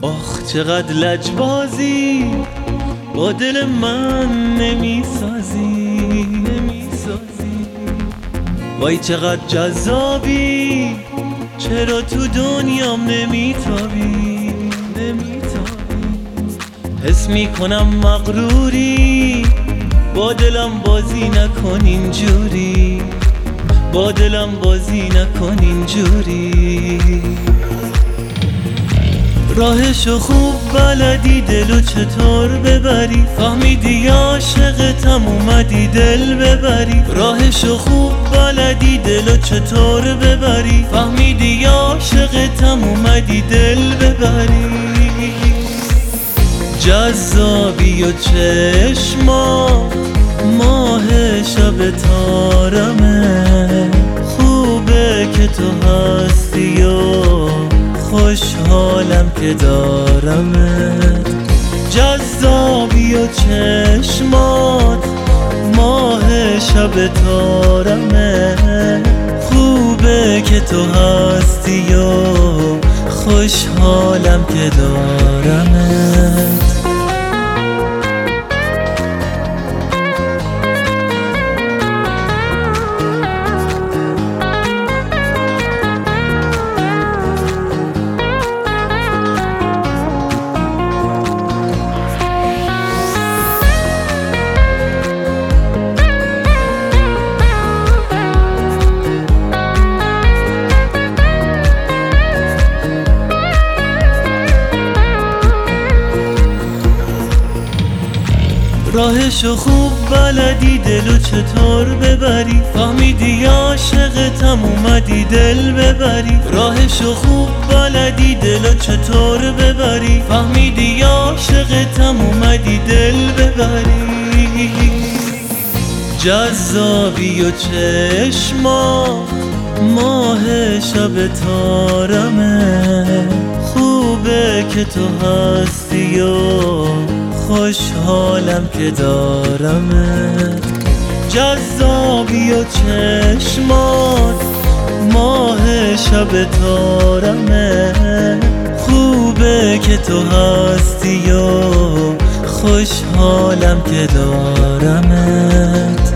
آخ چقدر لجبازی با دل من نمیسازی وای چقدر جذابی چرا تو دنیام نمیتابی حس میکنم مغروری با دلم بازی نکن اینجوری با دلم بازی نکن اینجوری راهشو خوب بلدی دلو چطور ببری فهمیدی عاشقتم اومدی دل ببری راهشو خوب بلدی دلو چطور ببری فهمیدی عاشقتم اومدی دل ببری جذابی و چشمات ماه شب تارمه خوبه که تو هستی و خوشحالم که دارمت جذابی و چشمات ماه شب تارمه خوبه که تو هستی و خوشحالم که دارمت راهشو خوب بلدی دلو چطور ببری فهمیدی عاشقتم اومدی دل ببری راهشو خوب بلدی دلو چطور ببری فهمیدی عاشقتم اومدی دل ببری جذابی و چشمات ماه شب تارمه خوبه که تو هستی و خوشحالم که دارمت جذابی و چشمات ماه شب تارمه خوبه که تو هستی و خوشحالم که دارمت